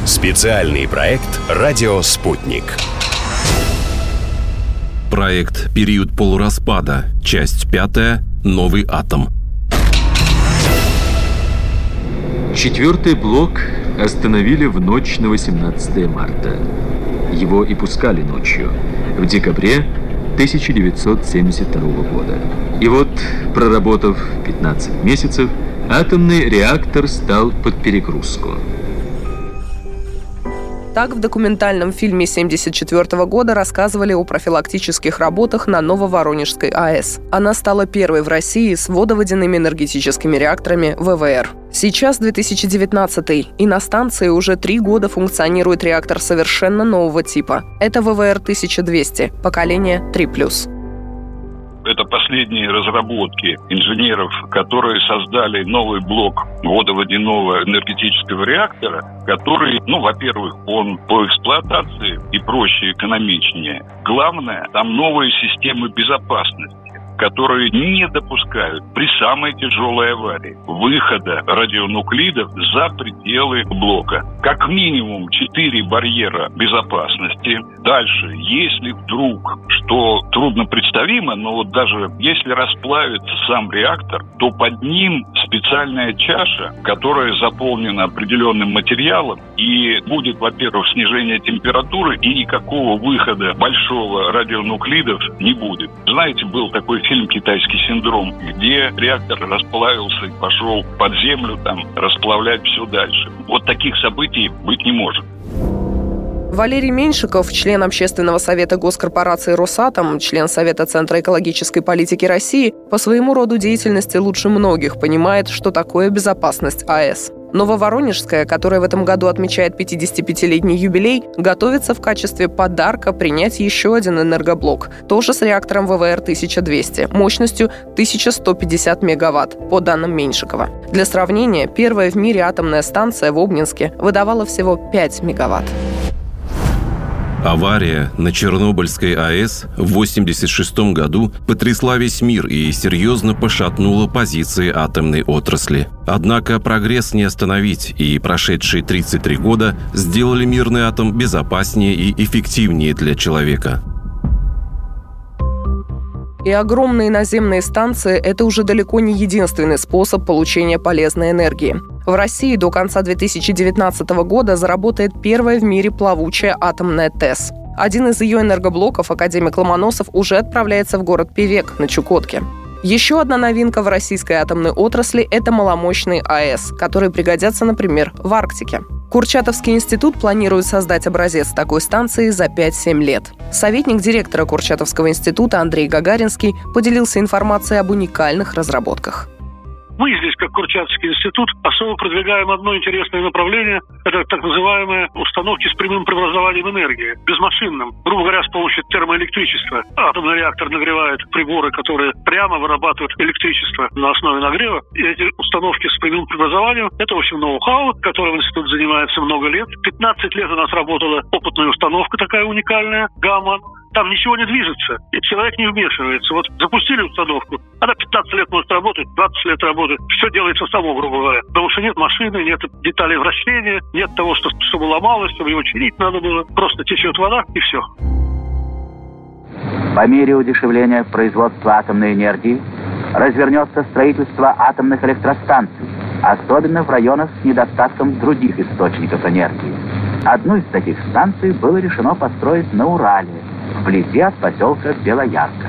Специальный проект «Радио Спутник». Проект «Период полураспада». Часть 5. Новый атом. 4-й блок остановили в ночь на 18 марта. Его и пускали ночью, в декабре 1972 года. И вот, проработав 15 месяцев, атомный реактор стал под перегрузку. Так, в документальном фильме 1974 года рассказывали о профилактических работах на Нововоронежской АЭС. Она стала первой в России с водоводяными энергетическими реакторами ВВР. Сейчас 2019 и на станции уже 3 года функционирует реактор совершенно нового типа. Это ВВР-1200, поколение 3+. Это последние разработки инженеров, которые создали новый блок водоводяного энергетического реактора, который, во-первых, он по эксплуатации и проще, экономичнее. Главное, там новые системы безопасности, которые не допускают при самой тяжелой аварии выхода радионуклидов за пределы блока. Как минимум 4 барьера безопасности. Дальше, если вдруг, что трудно представимо, но вот даже если расплавится сам реактор, то под ним специальная чаша, которая заполнена определенным материалом, и будет, во-первых, снижение температуры, и никакого выхода большого радионуклидов не будет. Знаете, был такой фильм «Китайский синдром», где реактор расплавился и пошел под землю расплавлять все дальше. Вот таких событий быть не может. Валерий Меньшиков, член Общественного совета госкорпорации «Росатом», член Совета Центра экологической политики России, по своему роду деятельности лучше многих понимает, что такое безопасность АЭС. Нововоронежская, которая в этом году отмечает 55-летний юбилей, готовится в качестве подарка принять еще один энергоблок, тоже с реактором ВВР-1200, мощностью 1150 мегаватт, по данным Меньшикова. Для сравнения, первая в мире атомная станция в Обнинске выдавала всего 5 мегаватт. Авария на Чернобыльской АЭС в 1986 году потрясла весь мир и серьезно пошатнула позиции атомной отрасли. Однако прогресс не остановить, и прошедшие 33 года сделали мирный атом безопаснее и эффективнее для человека. И огромные наземные станции – это уже далеко не единственный способ получения полезной энергии. В России до конца 2019 года заработает первая в мире плавучая атомная ТЭС. Один из ее энергоблоков, академик Ломоносов, уже отправляется в город Певек на Чукотке. Еще одна новинка в российской атомной отрасли – это маломощные АЭС, которые пригодятся, например, в Арктике. Курчатовский институт планирует создать образец такой станции за 5-7 лет. Советник директора Курчатовского института Андрей Гагаринский поделился информацией об уникальных разработках. Мы здесь, как Курчатовский институт, особо продвигаем одно интересное направление. Это так называемые установки с прямым преобразованием энергии, безмашинным. Грубо говоря, с помощью термоэлектричества. Атомный реактор нагревает приборы, которые прямо вырабатывают электричество на основе нагрева. И эти установки с прямым преобразованием – это, в общем, ноу-хау, которым институт занимается много лет. 15 лет у нас работала опытная установка такая уникальная, «Гамма». Там ничего не движется, и человек не вмешивается. Вот запустили установку, она 15 лет может работать, 20 лет работает. Все делается само, грубо говоря. Потому что нет машины, нет деталей вращения, нет того, чтобы ломалось, чтобы его чинить надо было. Просто течет вода, и все. По мере удешевления производства атомной энергии развернется строительство атомных электростанций, особенно в районах с недостатком других источников энергии. Одну из таких станций было решено построить на Урале, вблизи от поселка Белоярка.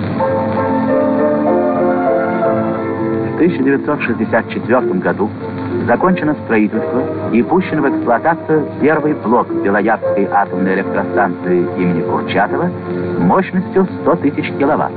В 1964 году закончено строительство и пущен в эксплуатацию первый блок Белоярской атомной электростанции имени Курчатова мощностью 100 тысяч киловатт.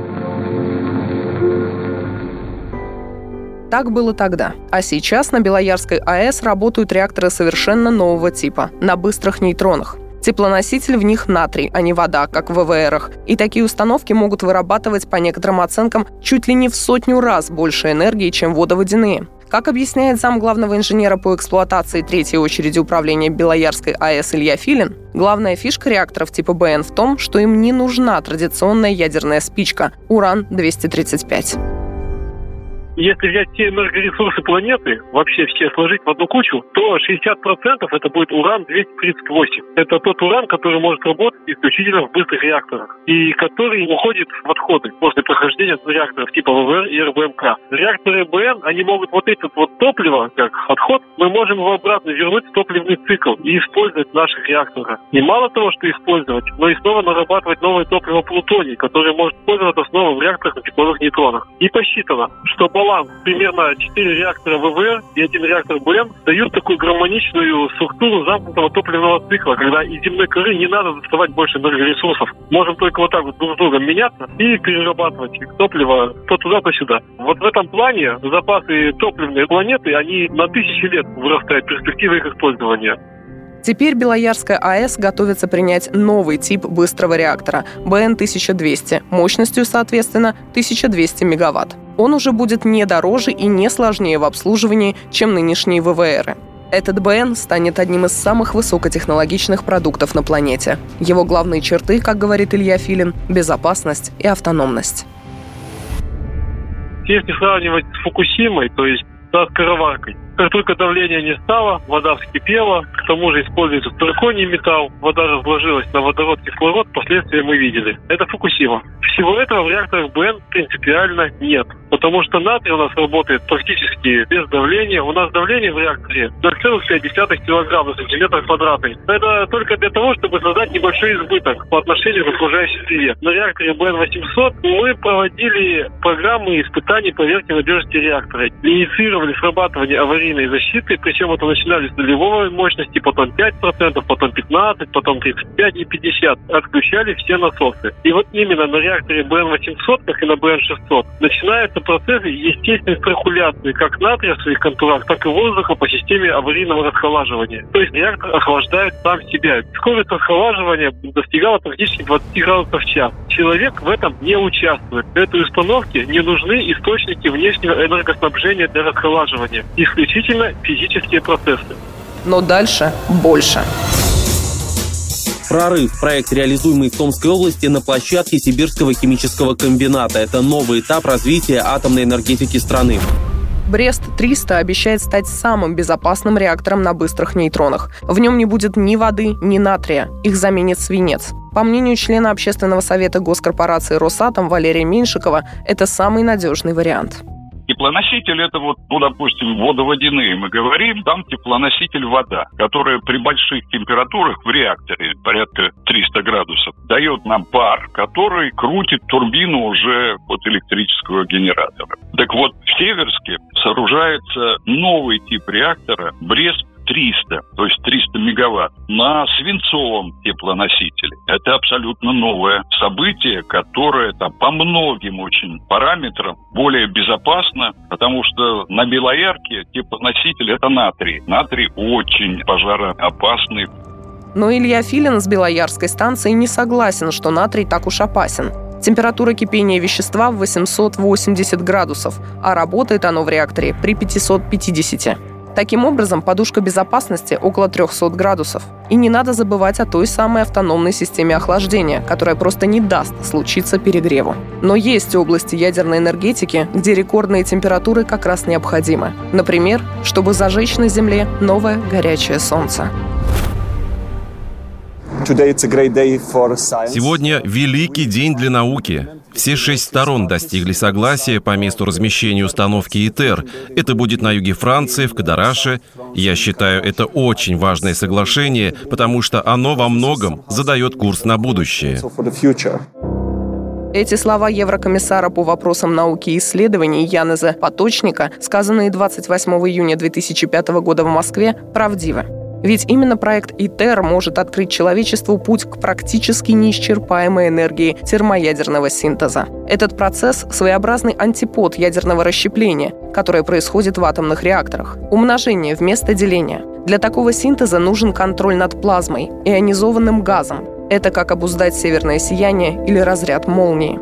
Так было тогда. А сейчас на Белоярской АЭС работают реакторы совершенно нового типа, на быстрых нейтронах. Теплоноситель в них натрий, а не вода, как в ВВРах. И такие установки могут вырабатывать, по некоторым оценкам, чуть ли не в 100 раз больше энергии, чем водоводяные. Как объясняет зам главного инженера по эксплуатации третьей очереди управления Белоярской АЭС Илья Филин, главная фишка реакторов типа БН в том, что им не нужна традиционная ядерная спичка – уран-235. Если взять все энергоресурсы планеты, вообще все сложить в одну кучу, то 60% это будет уран-238. Это тот уран, который может работать исключительно в быстрых реакторах и который уходит в отходы после прохождения реакторов типа ВВР и РБМК. Реакторы БН, они могут вот это вот топливо, как отход, мы можем его обратно вернуть в топливный цикл и использовать в наших реакторах. И мало того, что использовать, но и снова нарабатывать новое топливо плутоний, которое может пользоваться снова в реакторах на тепловых нейтронах. И посчитано, что баланс примерно 4 реактора ВВР и 1 реактор БН дают такую гармоничную структуру замкнутого топливного цикла, когда из земной коры не надо доставать больше энергоресурсов. Можем только вот так вот друг с другом меняться и перерабатывать топливо то туда, то сюда. Вот в этом плане запасы топливной планеты, они на тысячи лет вырастают, перспективы их использования. Теперь Белоярская АЭС готовится принять новый тип быстрого реактора – БН-1200, мощностью, соответственно, 1200 мегаватт. Он уже будет не дороже и не сложнее в обслуживании, чем нынешние ВВРы. Этот БН станет одним из самых высокотехнологичных продуктов на планете. Его главные черты, как говорит Илья Филин – безопасность и автономность. Если сравнивать с Фукусимой, то есть с скороваркой, как только давление не стало, вода вскипела, к тому же используется цирконий металл, вода разложилась на водород, кислород, последствия мы видели. Это Фукусима. Всего этого в реакторах БН принципиально нет, потому что натрий у нас работает практически без давления. У нас давление в реакторе 0,5 кг на сантиметр квадратный. Это только для того, чтобы создать небольшой избыток по отношению к окружающей среде. На реакторе БН-800 мы проводили программы испытаний проверки надежности реактора, инициировали срабатывание аварийной защиты, причем это начинали с нулевой мощности, потом 5%, потом 15%, потом 35% и 50%. Отключали все насосы. И вот именно на реакторе БН-800, как и на БН-600, начинаются процессы естественной циркуляции как натрия в своих контурах, так и воздуха по системе аварийного расхолаживания. То есть реактор охлаждает сам себя. Скорость расхолаживания достигала практически 20 градусов в час. Человек в этом не участвует. Этой установке не нужны источники внешнего энергоснабжения для расхолаживания. Исключительно физические процессы. Но дальше больше. Прорыв. Проект, реализуемый в Томской области на площадке Сибирского химического комбината. Это новый этап развития атомной энергетики страны. Брест-300 обещает стать самым безопасным реактором на быстрых нейтронах. В нем не будет ни воды, ни натрия. Их заменит свинец. По мнению члена Общественного совета госкорпорации «Росатом» Валерия Меньшикова, это самый надежный вариант. Теплоноситель — это вот, допустим, водоводяные мы говорим, там теплоноситель вода, которая при больших температурах в реакторе, порядка 300 градусов, дает нам пар, который крутит турбину уже от электрического генератора. Так вот, в Северске сооружается новый тип реактора Брест-300, то есть 300 мегаватт, на свинцовом теплоносителе. Это абсолютно новое событие, которое по многим очень параметрам более безопасно, потому что на Белоярке теплоноситель — это натрий. Натрий очень пожароопасный. Но Илья Филин с Белоярской станции не согласен, что натрий так уж опасен. Температура кипения вещества 880 градусов, а работает оно в реакторе при 550. Таким образом, подушка безопасности около 300 градусов. И не надо забывать о той самой автономной системе охлаждения, которая просто не даст случиться перегреву. Но есть области ядерной энергетики, где рекордные температуры как раз необходимы. Например, чтобы зажечь на Земле новое горячее солнце. Сегодня великий день для науки. Все 6 сторон достигли согласия по месту размещения установки ИТЕР. Это будет на юге Франции, в Кадараше. Я считаю, это очень важное соглашение, потому что оно во многом задает курс на будущее. Эти слова еврокомиссара по вопросам науки и исследований Янеза Поточника, сказанные 28 июня 2005 года в Москве, правдивы. Ведь именно проект ИТЕР может открыть человечеству путь к практически неисчерпаемой энергии термоядерного синтеза. Этот процесс – своеобразный антипод ядерного расщепления, которое происходит в атомных реакторах. Умножение вместо деления. Для такого синтеза нужен контроль над плазмой, ионизованным газом. Это как обуздать северное сияние или разряд молнии. В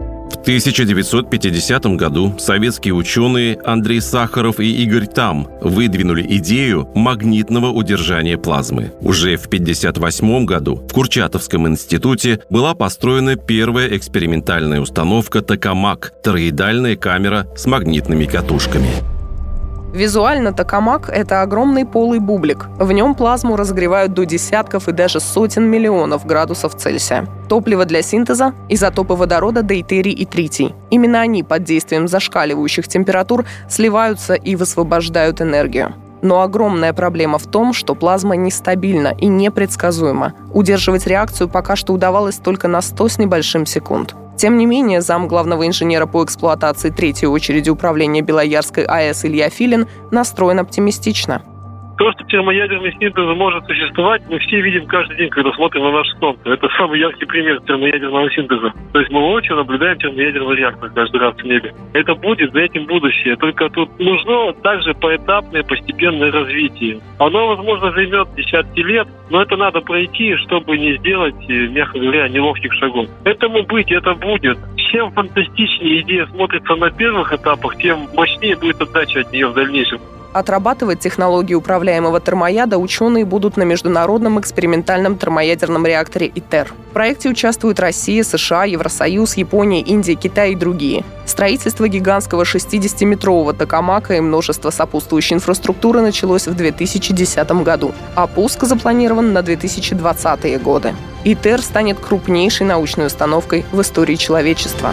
1950 году советские ученые Андрей Сахаров и Игорь Там выдвинули идею магнитного удержания плазмы. Уже в 1958 году в Курчатовском институте была построена первая экспериментальная установка «Токамак» – тороидальная камера с магнитными катушками. Визуально токамак – это огромный полый бублик. В нем плазму разогревают до десятков и даже сотен миллионов градусов Цельсия. Топливо для синтеза – изотопы водорода, дейтерий и тритий. Именно они под действием зашкаливающих температур сливаются и высвобождают энергию. Но огромная проблема в том, что плазма нестабильна и непредсказуема. Удерживать реакцию пока что удавалось только на 100 с небольшим секунд. Тем не менее, зам главного инженера по эксплуатации третьей очереди управления Белоярской АЭС Илья Филин настроен оптимистично. То, что термоядерный синтез может существовать, мы все видим каждый день, когда смотрим на наш Солнце. Это самый яркий пример термоядерного синтеза. То есть мы воочию наблюдаем термоядерный реактор каждый раз в небе. Это будет, за этим будущее. Только тут нужно также поэтапное, постепенное развитие. Оно, возможно, займет десятки лет, но это надо пройти, чтобы не сделать, мягко говоря, неловких шагов. Этому быть, это будет. Чем фантастичнее идея смотрится на первых этапах, тем мощнее будет отдача от нее в дальнейшем. Отрабатывать технологии управляемого термояда ученые будут на международном экспериментальном термоядерном реакторе ИТЕР. В проекте участвуют Россия, США, Евросоюз, Япония, Индия, Китай и другие. Строительство гигантского 60-метрового токамака и множество сопутствующей инфраструктуры началось в 2010 году, а пуск запланирован на 2020-е годы. ИТЕР станет крупнейшей научной установкой в истории человечества.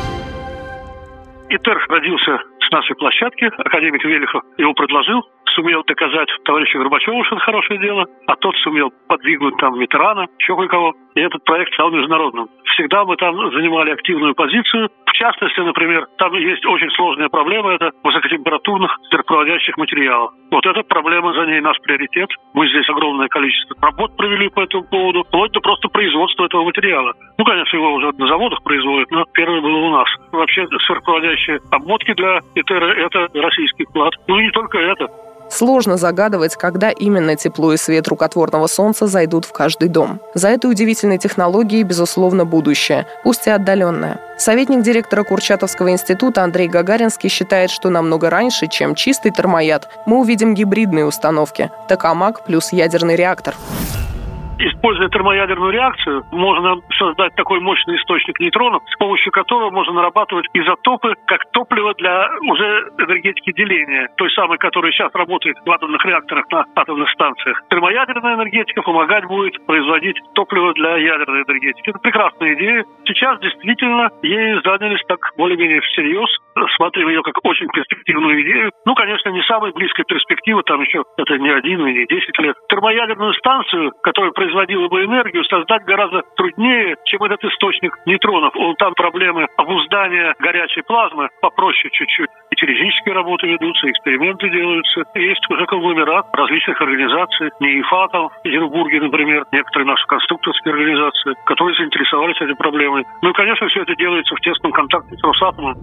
ИТЕР родился с нашей площадки. Академик Велихов его предложил, сумел доказать товарищу Горбачеву, что это хорошее дело, а тот сумел подвигнуть там ветерана, еще кое-кого, и этот проект стал международным. Всегда мы там занимали активную позицию. В частности, например, там есть очень сложная проблема, это высокотемпературных сверхпроводящих материалов. Вот эта проблема, за ней наш приоритет. Мы здесь огромное количество работ провели по этому поводу, вплоть до просто производства этого материала. Ну, конечно, его уже на заводах производят, но первое было у нас. Вообще, сверхпроводящие обмотки для ИТЕРа – это российский вклад. Ну и не только это. Сложно загадывать, когда именно тепло и свет рукотворного солнца зайдут в каждый дом. За этой удивительной технологией, безусловно, будущее, пусть и отдаленное. Советник директора Курчатовского института Андрей Гагаринский считает, что намного раньше, чем чистый термояд, мы увидим гибридные установки – токамак плюс ядерный реактор. Используя термоядерную реакцию, можно создать такой мощный источник нейтронов, с помощью которого можно нарабатывать изотопы как топливо для уже энергетики деления, той самой, которая сейчас работает в атомных реакторах на атомных станциях. Термоядерная энергетика помогать будет производить топливо для ядерной энергетики. Это прекрасная идея. Сейчас действительно ею занялись так более-менее всерьез, рассматривая ее как очень перспективную идею. Ну, конечно, не самая близкая перспектива, там еще это не 1 и не 10 лет. Термоядерную станцию, которая производила бы энергию, создать гораздо труднее, чем этот источник нейтронов. Там проблемы обуздания горячей плазмы попроще чуть-чуть. И теоретические работы ведутся, эксперименты делаются. Есть уже конгломерат различных организаций, НИИФА там в Петербурге, например, некоторые наши конструкторские организации, которые заинтересовались этой проблемой. Ну и, конечно, все это делается в тесном контакте с Росатомом.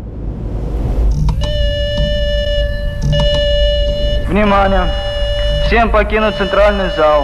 Внимание! Всем покинуть центральный зал.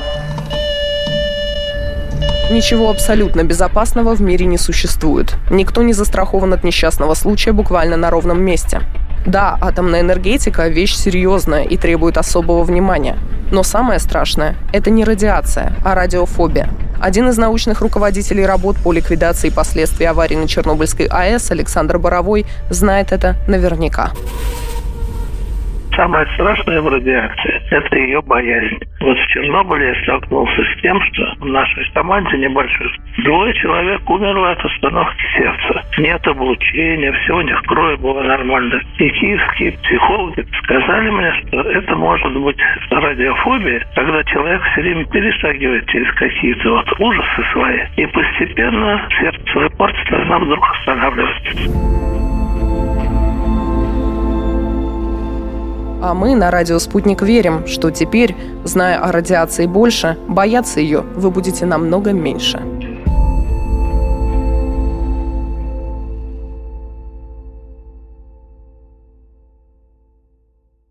Ничего абсолютно безопасного в мире не существует. Никто не застрахован от несчастного случая буквально на ровном месте. Да, атомная энергетика – вещь серьезная и требует особого внимания. Но самое страшное – это не радиация, а радиофобия. Один из научных руководителей работ по ликвидации последствий аварии на Чернобыльской АЭС Александр Боровой знает это наверняка. Самое страшное в радиации – это ее боязнь. Вот в Чернобыле я столкнулся с тем, что в нашей команде небольшой 2 человек умерло от остановки сердца. Нет облучения, все у них кровь была нормально. И киевские психологи сказали мне, что это может быть радиофобия, когда человек все время перешагивает через какие-то вот ужасы свои, и постепенно сердцевая порция должна вдруг останавливаться. А мы на радио «Спутник» верим, что теперь, зная о радиации больше, бояться ее вы будете намного меньше.